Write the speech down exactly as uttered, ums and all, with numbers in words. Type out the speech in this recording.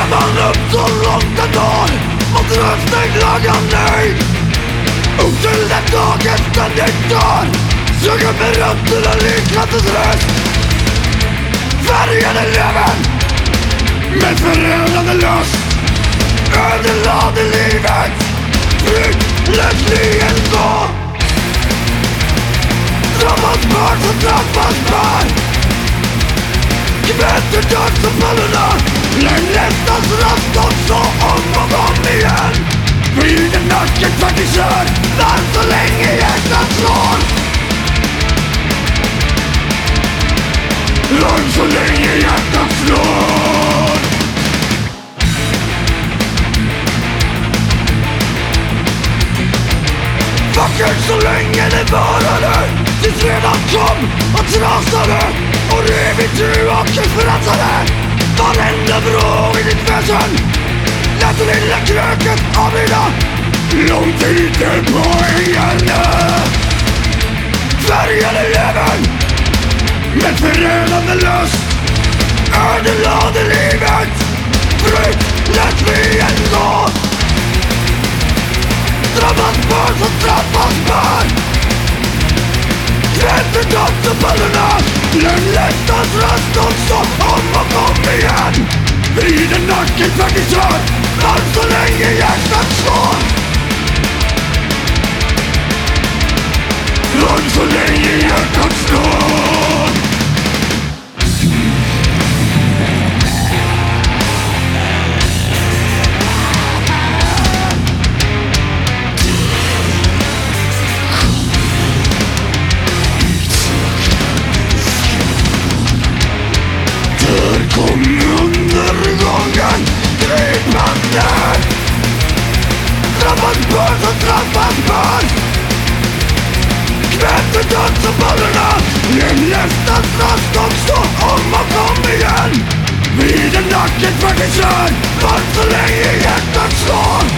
ger man upp så långt den når mot röstning lagar nej. Upp till den dagen ständigt dör, suger med rötterna liknandets röst. Färgade leven med förödande lust, ödelade livet fruktlösligen gå. Drabbas barn som drabbas barn, kvätter dödsfallerna, länglästas rast också om och om igen. Vrider nacken faktiskt kör, var så länge hjärtat slår. Var så länge hjärtat slår. Vackert så länge det varade, tills redan kom och trasade och rev itu och förrassade varenda vrå i ditt väsen. Lät det lilla kröket avlida långt ute på ängarna. Färgade leven med förödande lust, ödelade livet fruktlösligen gå. Drabbas barn som drabbas barn, kvätter dödsfallerna, lönnlästas röst också om och om igen. Vrider nacken faktiskt kör, var så länge hjärtat slår. Var så länge hjärtat slår. Där kom undergången gripande. Drabbas barn som drabbas barn, kvätter dödsfallerna, lemlästas rast också om och om igen. Vid en nacken för det kör, var så länge hjärtat slår.